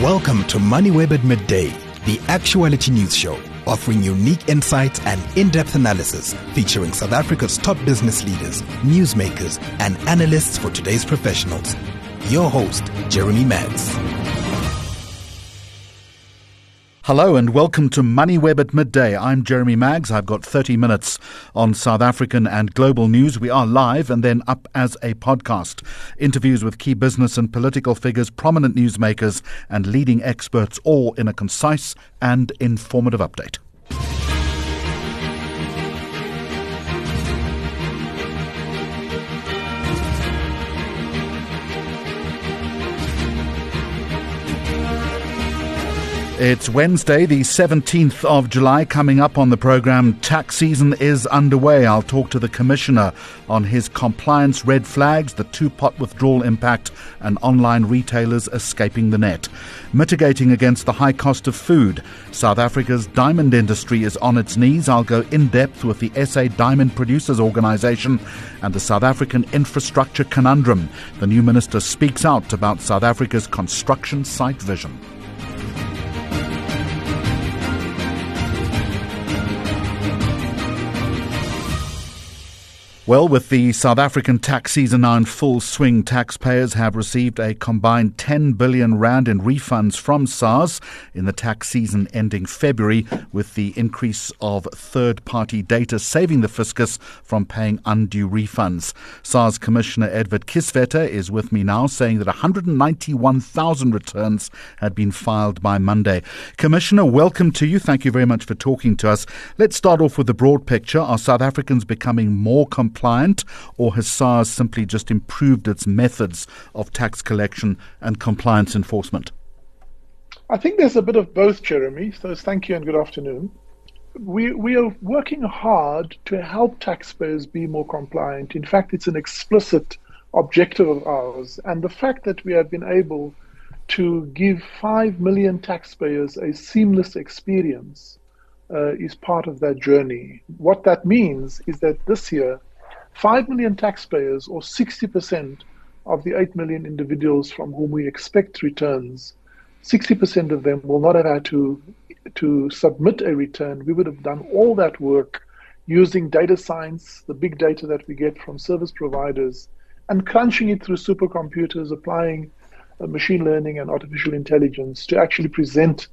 Welcome to MoneyWeb at Midday, the actuality news show, offering unique insights and in-depth analysis featuring South Africa's top business leaders, newsmakers, and analysts for today's professionals. Your host, Jeremy Maggs. Hello and welcome to MoneyWeb at Midday. I'm Jeremy Maggs. I've got 30 minutes on South African and global news. We are live and then up as a podcast. Interviews with key business and political figures, prominent newsmakers and leading experts, all in a concise and informative update. It's Wednesday, the 17th of July. Coming up on the program, tax season is underway. I'll talk to the Commissioner on his compliance red flags, the two-pot withdrawal impact, and online retailers escaping the net. Mitigating against the high cost of food, South Africa's diamond industry is on its knees. I'll go in-depth with the SA Diamond Producers Organisation and the South African infrastructure conundrum. The new minister speaks out about South Africa's construction site vision. Well, with the South African tax season now in full swing, taxpayers have received a combined 10 billion rand in refunds from SARS in the tax season ending February, with the increase of third-party data saving the fiscus from paying undue refunds. SARS Commissioner Edward Kieswetter is with me now, saying that 191,000 returns had been filed by Monday. Commissioner, welcome to you. Thank you very much for talking to us. Let's start off with the broad picture. Are South Africans becoming more compliant, or has SARS simply just improved its methods of tax collection and compliance enforcement? I think there's a bit of both, Jeremy. So thank you and good afternoon. We are working hard to help taxpayers be more compliant. In fact, it's an explicit objective of ours. And the fact that we have been able to give 5 million taxpayers a seamless experience is part of that journey. What that means is that this year, 5 million taxpayers, or 60% of the 8 million individuals from whom we expect returns, 60% of them will not have had to submit a return. We would have done all that work using data science, the big data that we get from service providers, and crunching it through supercomputers, applying machine learning and artificial intelligence to actually present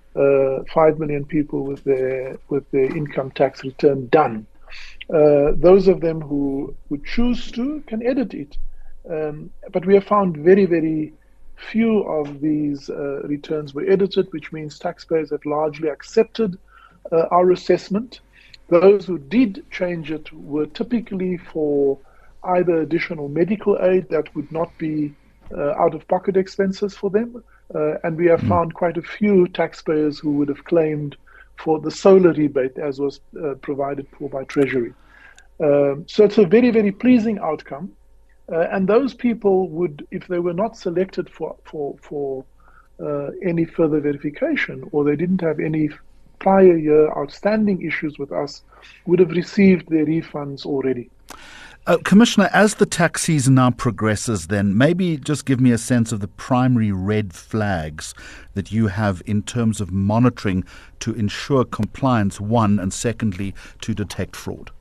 5 million people with their income tax return done. Those of them who would choose to can edit it. But we have found very, very few of these returns were edited, which means taxpayers have largely accepted our assessment. Those who did change it were typically for either additional medical aid that would not be out-of-pocket expenses for them. And we have found quite a few taxpayers who would have claimed for the solar rebate as was provided for by Treasury. So it's a very, very pleasing outcome. And those people would, if they were not selected for any further verification, or they didn't have any prior year outstanding issues with us, would have received their refunds already. Commissioner, as the tax season now progresses, then maybe just give me a sense of the primary red flags that you have in terms of monitoring to ensure compliance, one, and secondly, to detect fraud.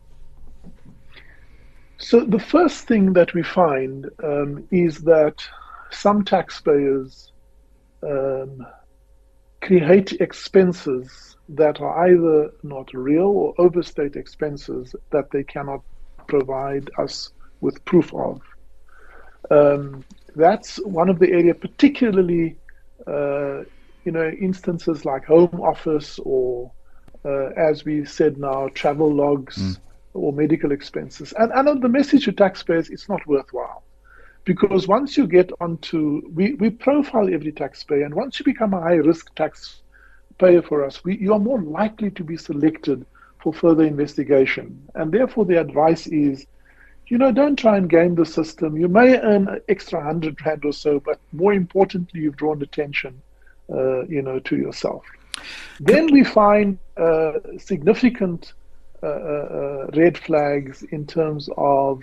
So the first thing that we find is that some taxpayers create expenses that are either not real or overstate expenses that they cannot provide us with proof of. That's one of the areas, particularly instances like home office or as we said now, travel logs or medical expenses. And the message to taxpayers, it's not worthwhile. Because once you get onto, we profile every taxpayer, and once you become a high-risk taxpayer for us, you are more likely to be selected for further investigation. And therefore the advice is, don't try and game the system. You may earn an extra 100 rand or so, but more importantly, you've drawn attention, to yourself. Then we find significant red flags in terms of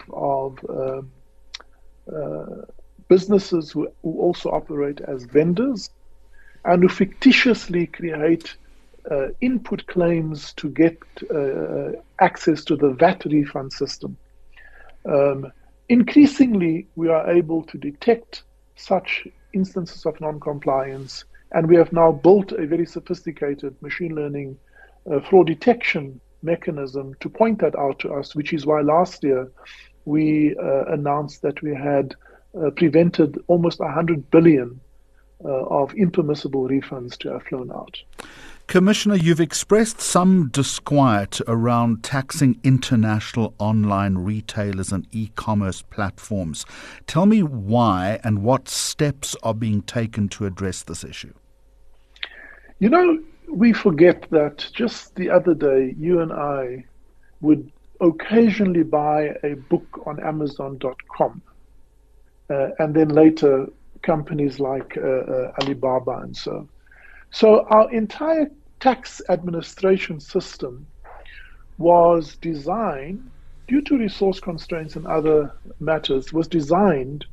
businesses who also operate as vendors. and who fictitiously create input claims to get access to the VAT refund system. Increasingly, we are able to detect such instances of non-compliance, and we have now built a very sophisticated machine learning fraud detection mechanism to point that out to us, which is why last year we announced that we had prevented almost 100 billion of impermissible refunds to have flown out. Commissioner, you've expressed some disquiet around taxing international online retailers and e-commerce platforms. Tell me why and what steps are being taken to address this issue. You know, we forget that just the other day, you and I would occasionally buy a book on Amazon.com, and then later companies like Alibaba and so. So our entire tax administration system was designed, due to resource constraints and other matters, was designed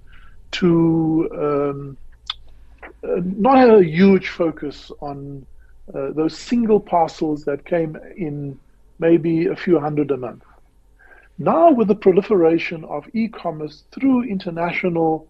to not have a huge focus on those single parcels that came in maybe a few hundred a month. Now, with the proliferation of e-commerce through international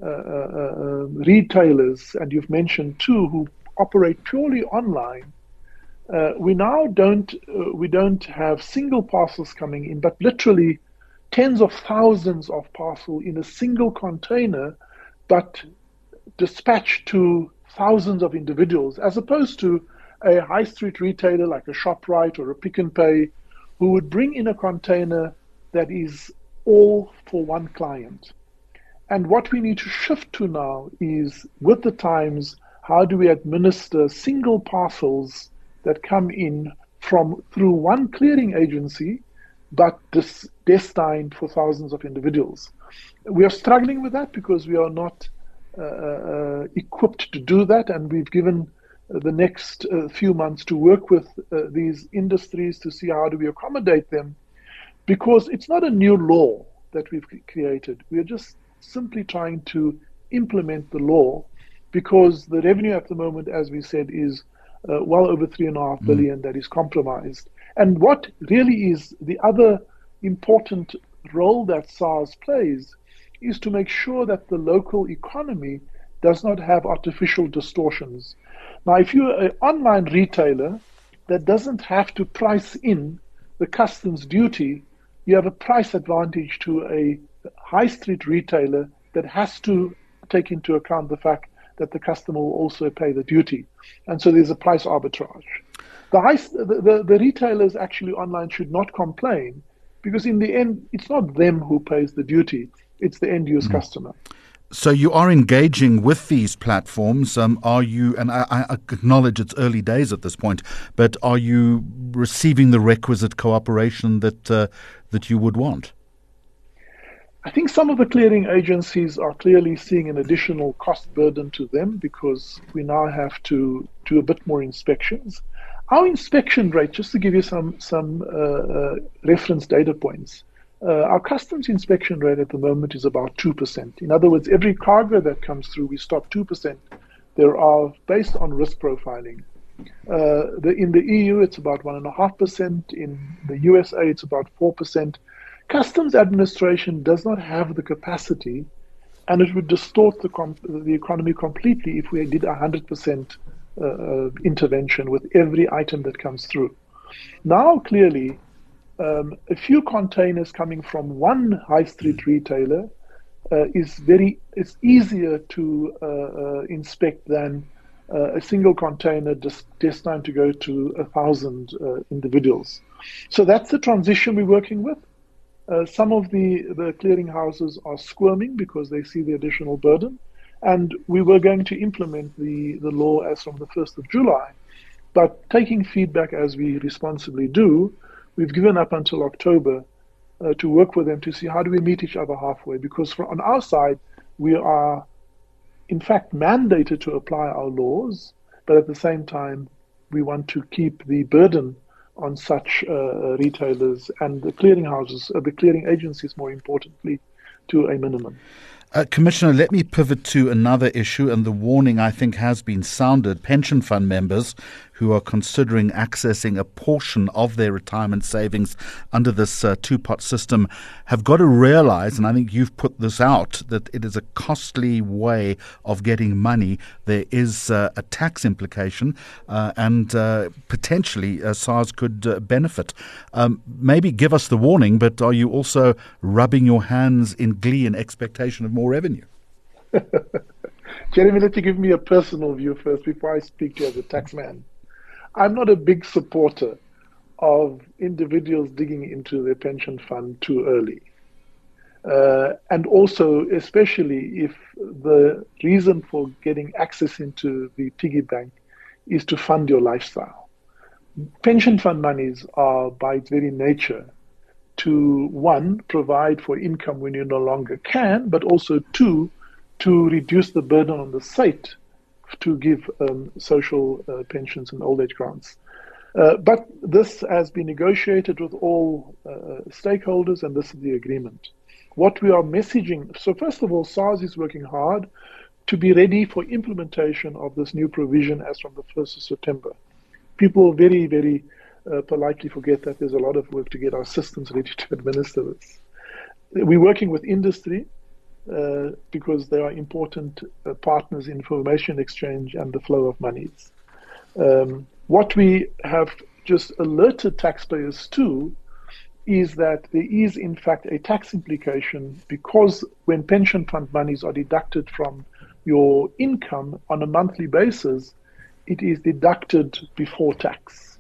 retailers, and you've mentioned two who operate purely online, we now don't have single parcels coming in, but literally tens of thousands of parcels in a single container, but dispatched to thousands of individuals, as opposed to a high street retailer like a ShopRite or a Pick n Pay, who would bring in a container that is all for one client. And what we need to shift to now is, with the times, how do we administer single parcels that come in through one clearing agency, but destined for thousands of individuals? We are struggling with that because we are not equipped to do that, and we've given the next few months to work with these industries to see how do we accommodate them, because it's not a new law that we've created. We are just simply trying to implement the law, because the revenue at the moment, as we said, is well over 3.5 billion that is compromised. And what really is the other important role that SARS plays is to make sure that the local economy does not have artificial distortions. Now, if you're an online retailer that doesn't have to price in the customs duty, you have a price advantage to a high street retailer that has to take into account the fact that the customer will also pay the duty. And so there's a price arbitrage. The retailers actually online should not complain, because in the end, it's not them who pays the duty, it's the end-use customer. So you are engaging with these platforms. Are you, and I acknowledge it's early days at this point, but are you receiving the requisite cooperation that you would want? I think some of the clearing agencies are clearly seeing an additional cost burden to them, because we now have to do a bit more inspections. Our inspection rate, just to give you some reference data points, our customs inspection rate at the moment is about 2%. In other words, every cargo that comes through, we stop 2%. There are based on risk profiling. In the EU, it's about 1.5%. In the USA, it's about 4%. Customs administration does not have the capacity, and it would distort the economy completely if we did 100% intervention with every item that comes through. Now, clearly, a few containers coming from one high street retailer it's easier to inspect than a single container destined to go to 1,000 individuals. So that's the transition we're working with. Some of the clearing houses are squirming because they see the additional burden, and we were going to implement the law as from the 1st of July. But taking feedback as we responsibly do, we've given up until October to work with them to see how do we meet each other halfway, because on our side, we are in fact mandated to apply our laws, but at the same time, we want to keep the burden on such retailers and the clearing houses, the clearing agencies more importantly, to a minimum. Commissioner, let me pivot to another issue, and the warning, I think, has been sounded. Pension fund members who are considering accessing a portion of their retirement savings under this two-pot system have got to realize, and I think you've put this out, that it is a costly way of getting money. There is a tax implication and potentially SARS could benefit. Maybe give us the warning, but are you also rubbing your hands in glee in expectation of more revenue? Jeremy, let me give me a personal view first before I speak to you as a taxman. I'm not a big supporter of individuals digging into their pension fund too early. And also, especially if the reason for getting access into the piggy bank is to fund your lifestyle. Pension fund monies are, by its very nature, to, one, provide for income when you no longer can, but also, two, to reduce the burden on the state to give social pensions and old age grants. But this has been negotiated with all stakeholders, and this is the agreement. What we are messaging, so first of all, SARS is working hard to be ready for implementation of this new provision as from the 1st of September. People very, very politely forget that there's a lot of work to get our systems ready to administer this. We're working with industry, because they are important partners in information exchange and the flow of monies. What we have just alerted taxpayers to is that there is in fact a tax implication, because when pension fund monies are deducted from your income on a monthly basis, it is deducted before tax.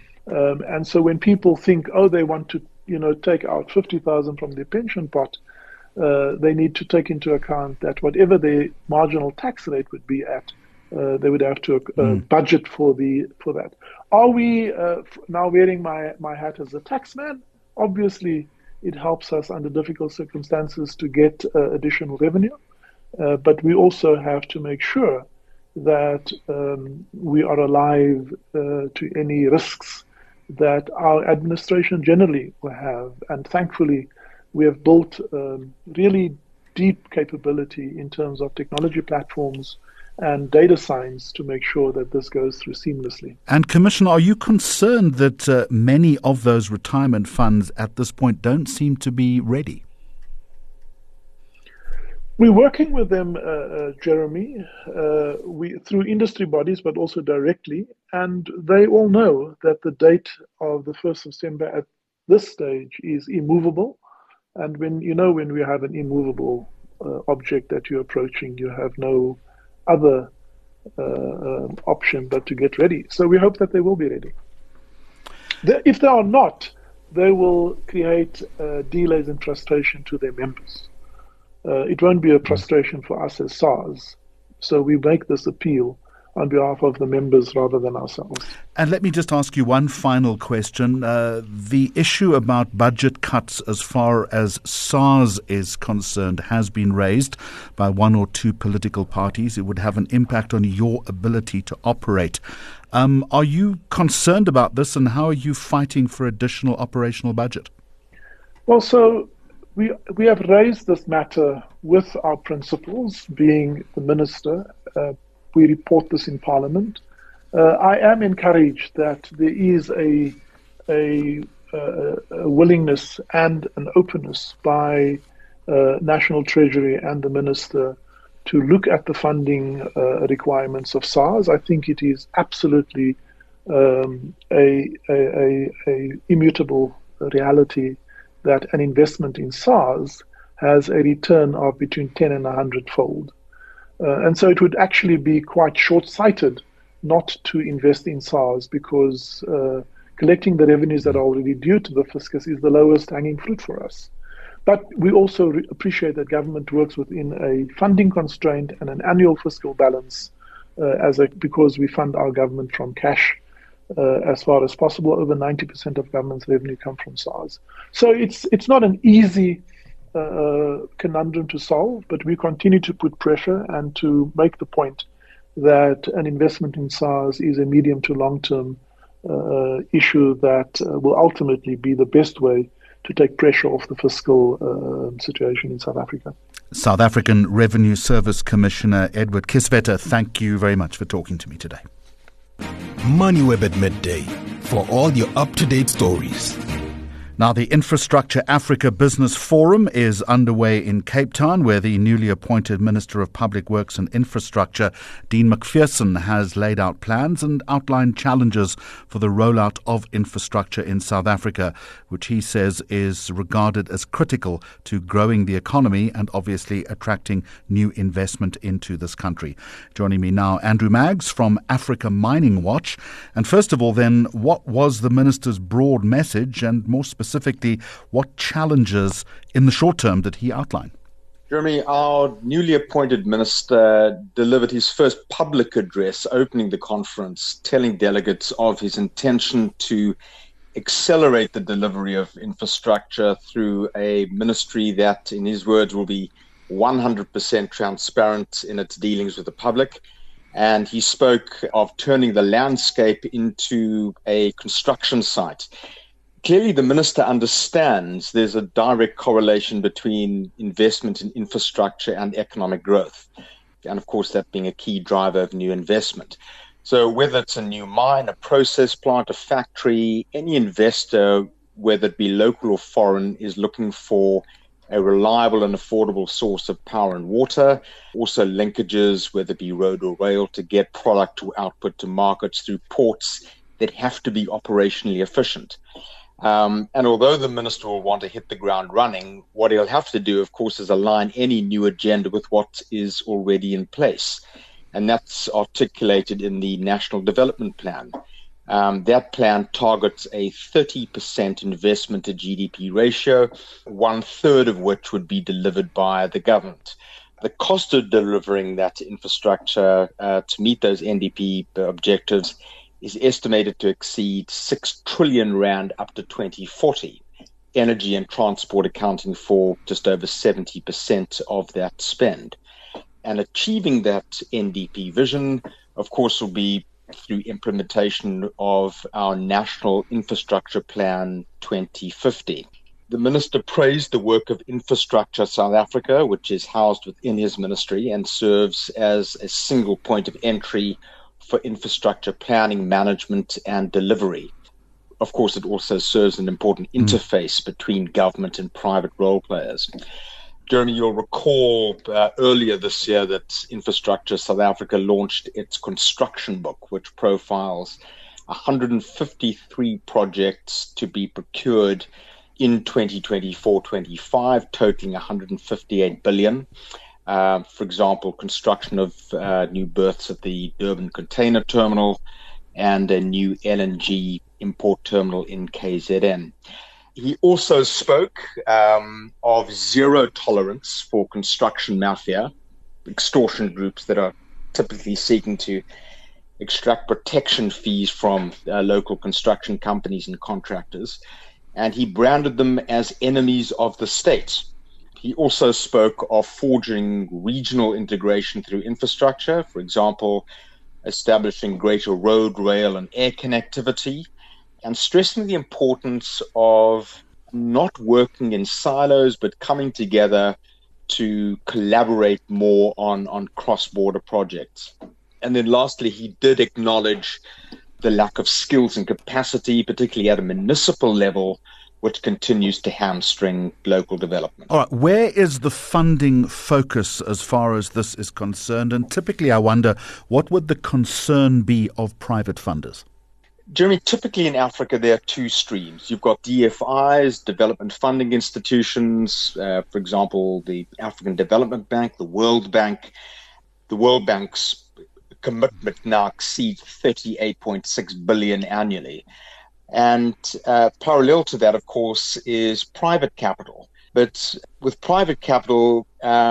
And so when people think, they want to take out 50,000 from their pension pot, they need to take into account that whatever their marginal tax rate would be at, they would have to budget for that. Are we now wearing my hat as a taxman? Obviously, it helps us under difficult circumstances to get additional revenue, but we also have to make sure that we are alive to any risks that our administration generally will have. And thankfully, we have built really deep capability in terms of technology platforms and data science to make sure that this goes through seamlessly. And Commissioner, are you concerned that many of those retirement funds at this point don't seem to be ready? We're working with them, Jeremy, through industry bodies, but also directly, and they all know that the date of the 1st of December at this stage is immovable. And when we have an immovable object that you're approaching, you have no other option but to get ready. So we hope that they will be ready. If they are not, they will create delays and frustration to their members. It won't be a frustration for us as SARS. So we make this appeal on behalf of the members rather than ourselves. And let me just ask you one final question. The issue about budget cuts as far as SARS is concerned has been raised by one or two political parties. It would have an impact on your ability to operate. Are you concerned about this, and how are you fighting for additional operational budget? Well, so we have raised this matter with our principals, being the minister. We report this in Parliament. I am encouraged that there is a willingness and an openness by National Treasury and the Minister to look at the funding requirements of SARS. I think it is absolutely a immutable reality that an investment in SARS has a return of between 10 and 100-fold. And so it would actually be quite short-sighted not to invest in SARS, because collecting the revenues that are already due to the fiscus is the lowest hanging fruit for us. But we also appreciate that government works within a funding constraint and an annual fiscal balance because we fund our government from cash as far as possible. Over 90% of government's revenue come from SARS. So it's not an easy conundrum to solve, but we continue to put pressure and to make the point that an investment in SARS is a medium to long-term issue that will ultimately be the best way to take pressure off the fiscal situation in South Africa. South African Revenue Service Commissioner Edward Kieswetter, thank you very much for talking to me today. MoneyWeb at midday for all your up-to-date stories. Now, the Infrastructure Africa Business Forum is underway in Cape Town, where the newly appointed Minister of Public Works and Infrastructure, Dean McPherson, has laid out plans and outlined challenges for the rollout of infrastructure in South Africa, which he says is regarded as critical to growing the economy and obviously attracting new investment into this country. Joining me now, Andrew Maggs from Africa Mining Watch. And first of all, then, what was the Minister's broad message, and more specifically, what challenges in the short term did he outline? Jeremy, our newly appointed minister delivered his first public address opening the conference, telling delegates of his intention to accelerate the delivery of infrastructure through a ministry that, in his words, will be 100% transparent in its dealings with the public. And he spoke of turning the landscape into a construction site. Clearly, the minister understands there's a direct correlation between investment in infrastructure and economic growth. And of course, that being a key driver of new investment. So whether it's a new mine, a process plant, a factory, any investor, whether it be local or foreign, is looking for a reliable and affordable source of power and water. Also linkages, whether it be road or rail, to get product to output to markets through ports that have to be operationally efficient. And although the minister will want to hit the ground running, what he'll have to do, of course, is align any new agenda with what is already in place. And that's articulated in the National Development Plan. That plan targets a 30% investment to GDP ratio, 1/3 of which would be delivered by the government. The cost of delivering that infrastructure to meet those NDP objectives is estimated to exceed 6 trillion rand up to 2040, energy and transport accounting for just over 70% of that spend. And achieving that NDP vision, of course, will be through implementation of our National Infrastructure Plan 2050. The minister praised the work of Infrastructure South Africa, which is housed within his ministry and serves as a single point of entry for infrastructure planning, management, and delivery. Of course, it also serves an important interface between government and private role players. Jeremy, you'll recall earlier this year that Infrastructure South Africa launched its construction book, which profiles 153 projects to be procured in 2024-25, totaling 158 billion. For example, construction of new berths at the Durban Container Terminal and a new LNG import terminal in KZN. He also spoke of zero tolerance for construction mafia, extortion groups that are typically seeking to extract protection fees from local construction companies and contractors, and he branded them as enemies of the state. He also spoke of forging regional integration through infrastructure, for example, establishing greater road, rail, and air connectivity, and stressing the importance of not working in silos, but coming together to collaborate more on cross-border projects. And then lastly, he did acknowledge the lack of skills and capacity, particularly at a municipal level, which continues to hamstring local development. All right, where is the funding focus as far as this is concerned? And typically, I wonder, what would the concern be of private funders? Jeremy, typically in Africa, there are two streams. You've got DFIs, development funding institutions, for example, the African Development Bank, the World Bank. The World Bank's commitment now exceeds 38.6 billion annually. And parallel to that, of course, is private capital. But with private capital,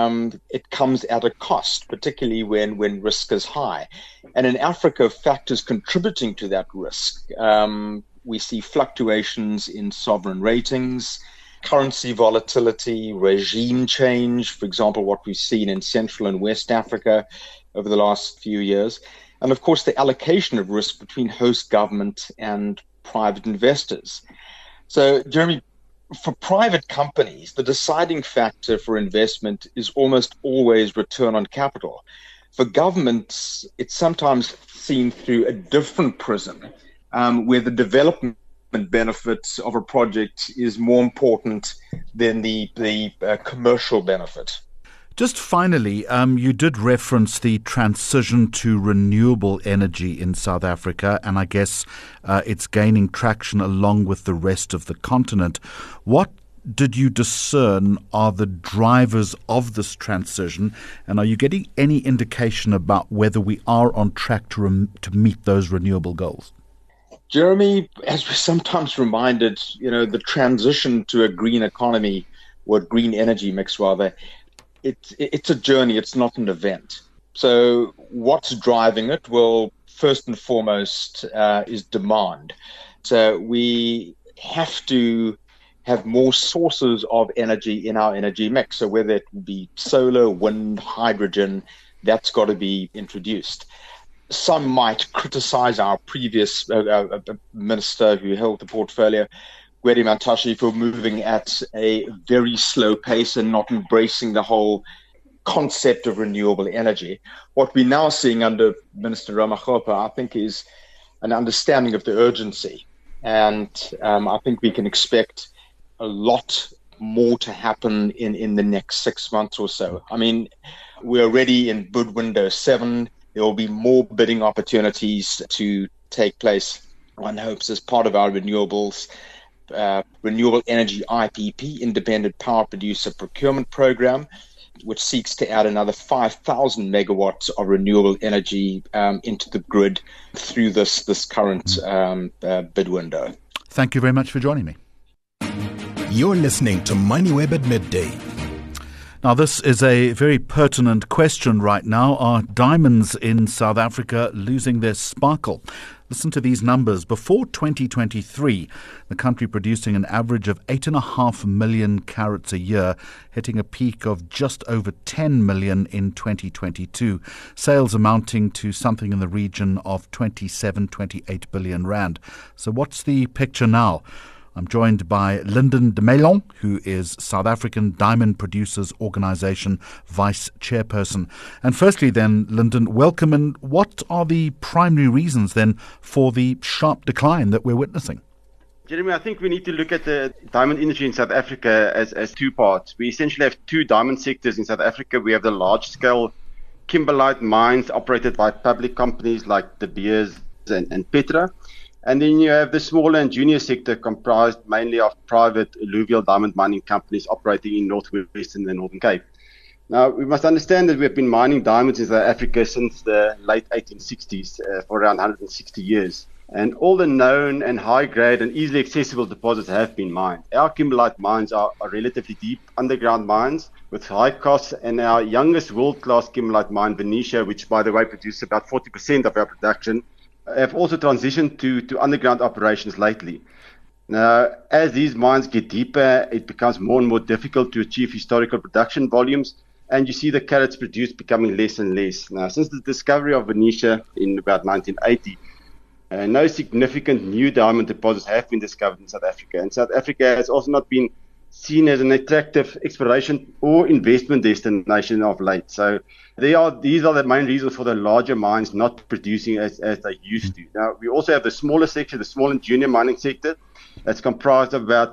it comes at a cost, particularly when risk is high. And in Africa, factors contributing to that risk, we see fluctuations in sovereign ratings, currency volatility, regime change, for example, what we've seen in Central and West Africa over the last few years. And of course, the allocation of risk between host government and private investors. So, Jeremy, for private companies, the deciding factor for investment is almost always return on capital. For governments, it's sometimes seen through a different prism, where the development benefits of a project is more important than the commercial benefit. Just finally, you did reference the transition to renewable energy in South Africa, and I guess it's gaining traction along with the rest of the continent. What did you discern are the drivers of this transition, and are you getting any indication about whether we are on track to meet those renewable goals? Jeremy, as we're sometimes reminded, the transition to a green economy, or green energy mix rather, it's a journey, it's not an event. So what's driving it? Well, first and foremost is demand. So we have to have more sources of energy in our energy mix. So whether it be solar, wind, hydrogen, that's got to be introduced. Some might criticize our previous minister who held the portfolio, Gwede Mantashe, for moving at a very slow pace and not embracing the whole concept of renewable energy. What we're now seeing under Minister Ramakgopa, I think, is an understanding of the urgency. And I think we can expect a lot more to happen in the next 6 months or so. I mean, we're already in bid window 7. There will be more bidding opportunities to take place, one hopes, as part of our renewable energy IPP, Independent Power Producer Procurement Program, which seeks to add another 5,000 megawatts of renewable energy into the grid through this current bid window. Thank you very much for joining me. You're listening to MoneyWeb at Midday. Now, this is a very pertinent question right now. Are diamonds in South Africa losing their sparkle? Listen to these numbers. Before 2023, the country producing an average of 8.5 million carats a year, hitting a peak of just over 10 million in 2022. Sales amounting to something in the region of 28 billion rand. So what's the picture now? I'm joined by Lyndon de Melon, who is South African Diamond Producers Organisation Vice Chairperson. And firstly then, Lyndon, welcome. And what are the primary reasons then for the sharp decline that we're witnessing? Jeremy, I think we need to look at the diamond industry in South Africa as two parts. We essentially have two diamond sectors in South Africa. We have the large-scale kimberlite mines operated by public companies like De Beers and Petra. And then you have the smaller and junior sector comprised mainly of private alluvial diamond mining companies operating in Northwest and the Northern Cape. Now, we must understand that we have been mining diamonds in South Africa since the late 1860s for around 160 years. And all the known and high-grade and easily accessible deposits have been mined. Our kimberlite mines are relatively deep underground mines with high costs, and our youngest world-class kimberlite mine, Venetia, which, by the way, produces about 40% of our production, have also transitioned to underground operations lately. Now, as these mines get deeper, it becomes more and more difficult to achieve historical production volumes, and you see the carats produced becoming less and less. Now, since the discovery of Venetia in about 1980, no significant new diamond deposits have been discovered in South Africa, and South Africa has also not been seen as an attractive exploration or investment destination of late. So these are the main reasons for the larger mines not producing as they used to. Now, we also have the smaller sector, the small and junior mining sector, that's comprised of about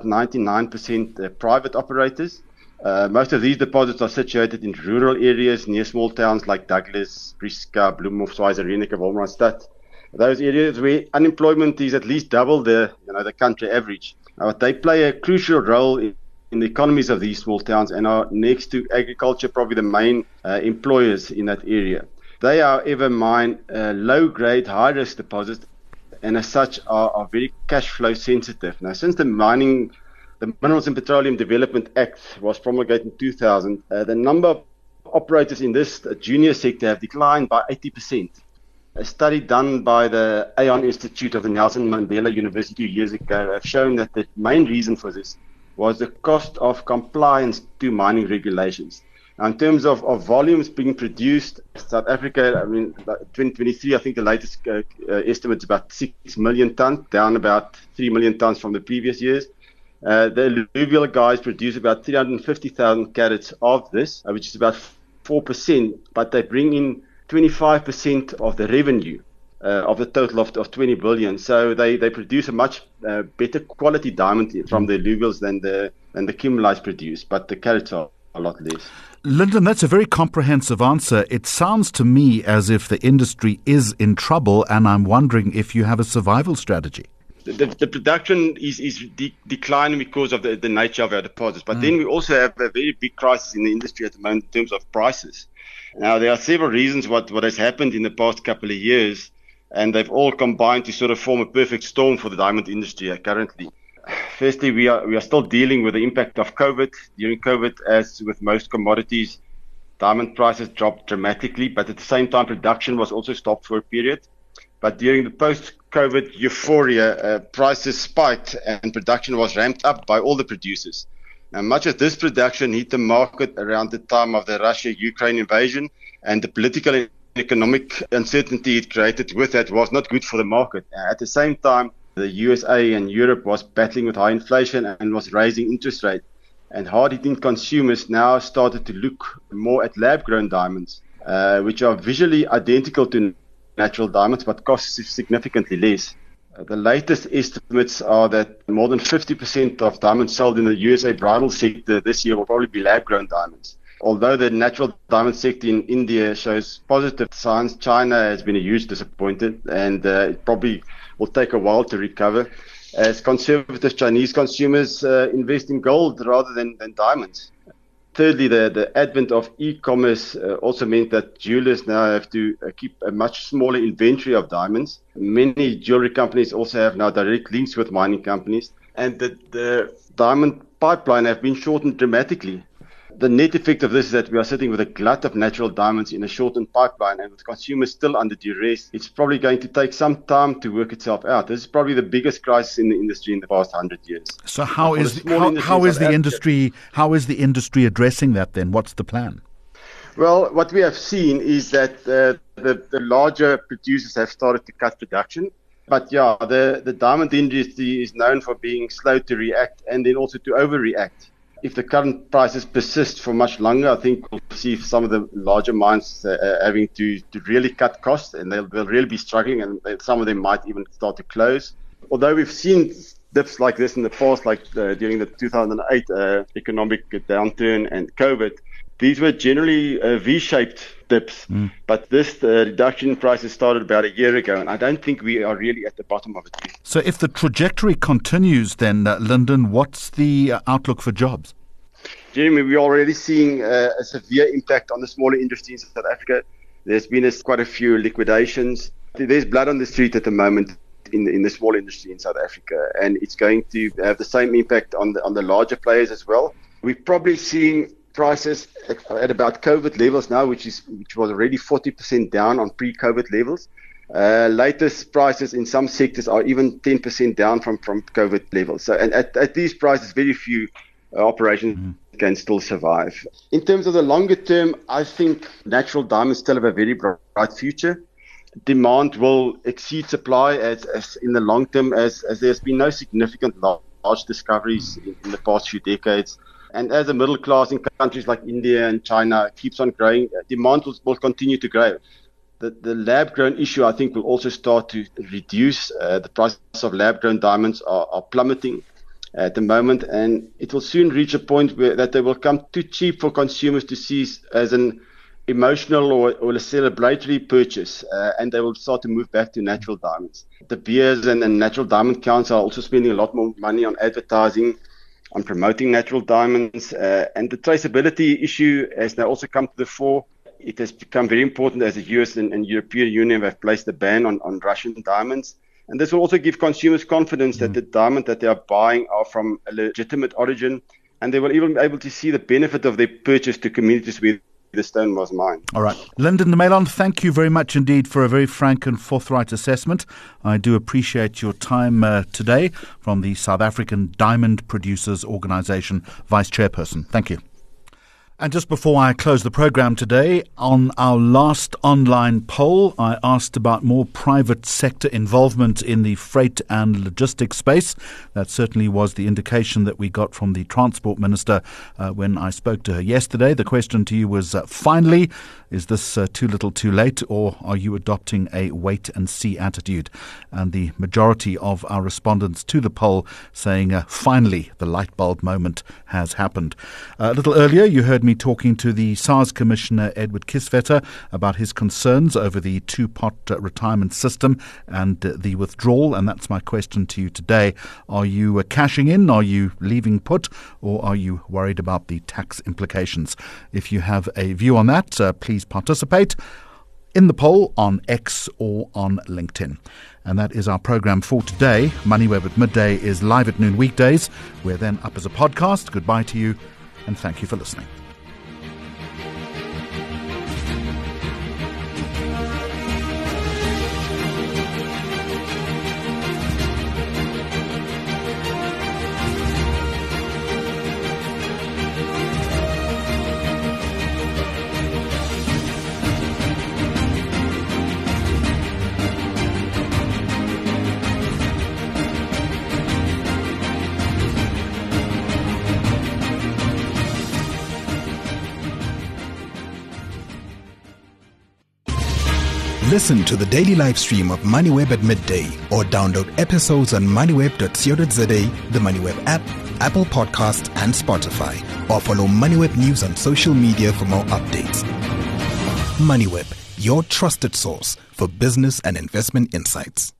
99% private operators. Most of these deposits are situated in rural areas near small towns like Douglas, Prieska, Bloemhof, Schweizer-Reneke, Wolmaranstad. Those areas where unemployment is at least double the country average. Now, they play a crucial role in the economies of these small towns and are, next to agriculture, probably the main employers in that area. They, however, mine low-grade, high-risk deposits, and as such are very cash flow sensitive. Now, since the Minerals and Petroleum Development Act was promulgated in 2000, the number of operators in this junior sector have declined by 80%. A study done by the Aon Institute of the Nelson Mandela University years ago have shown that the main reason for this was the cost of compliance to mining regulations. Now, in terms of volumes being produced, South Africa, 2023, I think the latest estimate is about 6 million tons, down about 3 million tons from the previous years. The alluvial guys produce about 350,000 carats of this, which is about 4%, but they bring in 25% of the revenue of the total of 20 billion. So they produce a much better quality diamond from the alluvials than the kimberlites produce, but the carats are a lot less. Lyndon, that's a very comprehensive answer. It sounds to me as if the industry is in trouble, and I'm wondering if you have a survival strategy. The production is declining because of the nature of our deposits. But then we also have a very big crisis in the industry at the moment in terms of prices. Now, there are several reasons what has happened in the past couple of years, and they've all combined to sort of form a perfect storm for the diamond industry currently. Firstly, we are still dealing with the impact of COVID. During COVID, as with most commodities, diamond prices dropped dramatically, but at the same time, production was also stopped for a period. But during the post-COVID euphoria, prices spiked and production was ramped up by all the producers. Now, much of this production hit the market around the time of the Russia-Ukraine invasion, and the political and economic uncertainty it created with that was not good for the market. At the same time, the USA and Europe was battling with high inflation and was raising interest rates. And hard-hitting consumers now started to look more at lab-grown diamonds, which are visually identical to natural diamonds but cost significantly less. The latest estimates are that more than 50% of diamonds sold in the USA bridal sector this year will probably be lab-grown diamonds. Although the natural diamond sector in India shows positive signs, China has been a huge disappointment, and it probably will take a while to recover as conservative Chinese consumers invest in gold rather than diamonds. Thirdly, the advent of e-commerce also meant that jewelers now have to keep a much smaller inventory of diamonds. Many jewelry companies also have now direct links with mining companies, and the diamond pipeline have been shortened dramatically. The net effect of this is that we are sitting with a glut of natural diamonds in a shortened pipeline, and with consumers still under duress, it's probably going to take some time to work itself out. This is probably the biggest crisis in the industry in the past 100 years. So how is the industry addressing that then? What's the plan? Well, what we have seen is that the larger producers have started to cut production. But yeah, the diamond industry is known for being slow to react and then also to overreact. If the current prices persist for much longer, I think we'll see some of the larger mines having to really cut costs, and they'll really be struggling, and some of them might even start to close. Although we've seen dips like this in the past, like during the 2008 economic downturn and COVID, these were generally V-shaped dips. But this reduction in prices started about a year ago, and I don't think we are really at the bottom of it yet. So if the trajectory continues, then, Lyndon, what's the outlook for jobs? Jeremy, we're already seeing a severe impact on the smaller industry in South Africa. There's been quite a few liquidations. There's blood on the street at the moment in the small industry in South Africa, and it's going to have the same impact on the larger players as well. We're probably seeing prices at about COVID levels now, which was already 40% down on pre-COVID levels. Latest prices in some sectors are even 10% down from COVID levels. So, and at these prices, very few operations can still survive. In terms of the longer term, I think natural diamonds still have a very bright future. Demand will exceed supply as in the long term, as there's been no significant large discoveries in the past few decades. And as the middle class in countries like India and China keeps on growing, demand will continue to grow. The lab-grown issue, I think, will also start to reduce. The price of lab-grown diamonds are plummeting at the moment, and it will soon reach a point that they will come too cheap for consumers to see as an emotional or a celebratory purchase, and they will start to move back to natural diamonds. The Beers and Natural Diamond Council are also spending a lot more money on advertising, on promoting natural diamonds, and the traceability issue has now also come to the fore. It has become very important as the US and European Union have placed a ban on Russian diamonds. And this will also give consumers confidence that the diamond that they are buying are from a legitimate origin, and they will even be able to see the benefit of their purchase to communities where the stone was mined. All right. Lyndon de Mailan, thank you very much indeed for a very frank and forthright assessment. I do appreciate your time today from the South African Diamond Producers Organisation Vice Chairperson. Thank you. And just before I close the program today, on our last online poll, I asked about more private sector involvement in the freight and logistics space. That certainly was the indication that we got from the Transport Minister when I spoke to her yesterday. The question to you was, finally, is this too little too late, or are you adopting a wait-and-see attitude? And the majority of our respondents to the poll saying, finally, the light bulb moment has happened. A little earlier, you heard me talking to the SARS Commissioner, Edward Kieswetter, about his concerns over the two-pot retirement system and the withdrawal. And that's my question to you today. Are you cashing in? Are you leaving put? Or are you worried about the tax implications? If you have a view on that, please participate in the poll on X or on LinkedIn. And that is our program for today. MoneyWeb at Midday is live at noon weekdays. We're then up as a podcast. Goodbye to you, and thank you for listening. Listen to the daily live stream of MoneyWeb at midday or download episodes on moneyweb.co.za, the MoneyWeb app, Apple Podcast and Spotify, or follow MoneyWeb News on social media for more updates. MoneyWeb, your trusted source for business and investment insights.